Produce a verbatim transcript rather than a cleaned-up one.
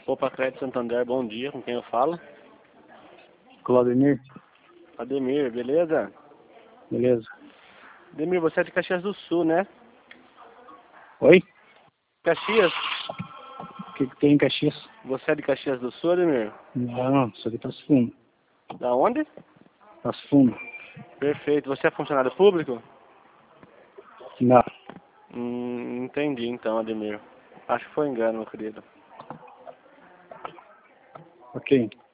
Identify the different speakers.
Speaker 1: Opa, Crédito Santander, bom dia, com quem eu falo?
Speaker 2: Claudemir,
Speaker 1: Ademir, beleza?
Speaker 2: beleza.
Speaker 1: Ademir, você é de Caxias do Sul, né?
Speaker 2: Oi?
Speaker 1: Caxias?
Speaker 2: O que, que tem em Caxias?
Speaker 1: Você é de Caxias do Sul, Ademir?
Speaker 2: Não, sou de Passo Fundo.
Speaker 1: Da onde?
Speaker 2: Passo Fundo.
Speaker 1: Perfeito. Você é funcionário público?
Speaker 2: Não.
Speaker 1: Hum, entendi então, Ademir. Acho que foi engano, meu querido.
Speaker 2: Ok.